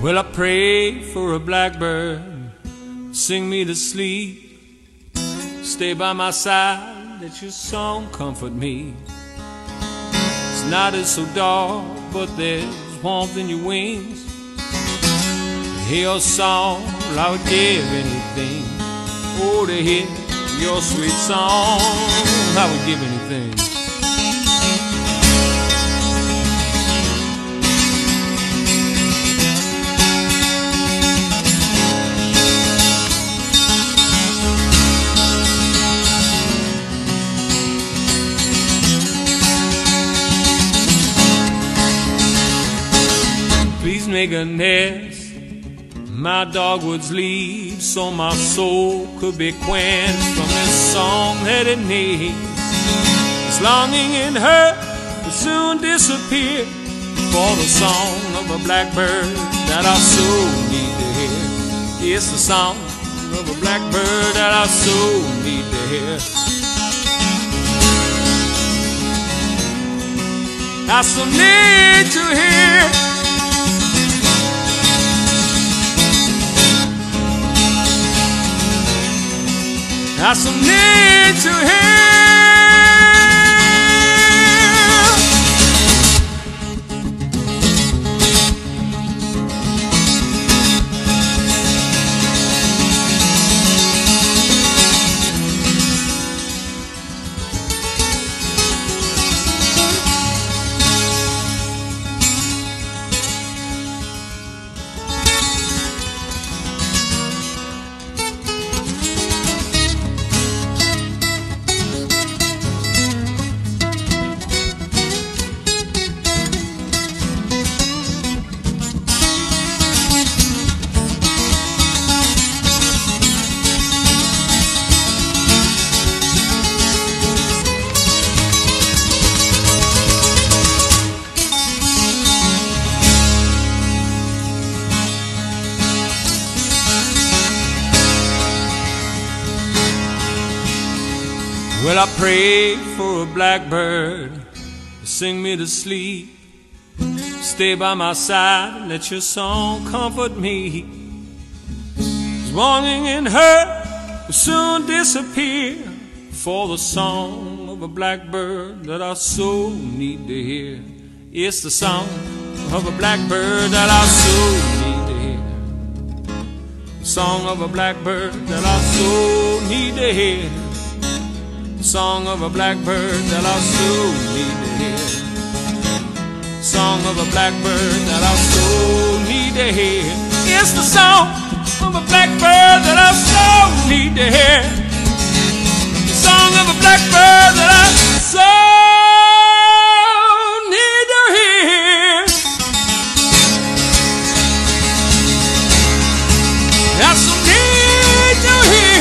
Well, I pray for a blackbird, sing me to sleep. Stay by my side, let your song comfort me. This night is so dark, but there's warmth in your wings. To hear your song, well, I would give anything. Oh, to hear your sweet song, I would give anything. Please make a nest my dogwood's leaves, so my soul could be quenched from this song that it needs. This longing in her will soon disappear for the song of a blackbird that I so need to hear. It's the song of a blackbird that I so need to hear. I so need to hear. I so need to hear. Well, I pray for a blackbird to sing me to sleep. Stay by my side and let your song comfort me. This longing in her will soon disappear for the song of a blackbird that I so need to hear. It's the song of a blackbird that I so need to hear. The song of a blackbird that I so need to hear. Song of a blackbird that I so need to hear. Song of a blackbird that I so need to hear. It's the song of a blackbird that I so need to hear. The song of a blackbird that I so need to hear. I so need to hear.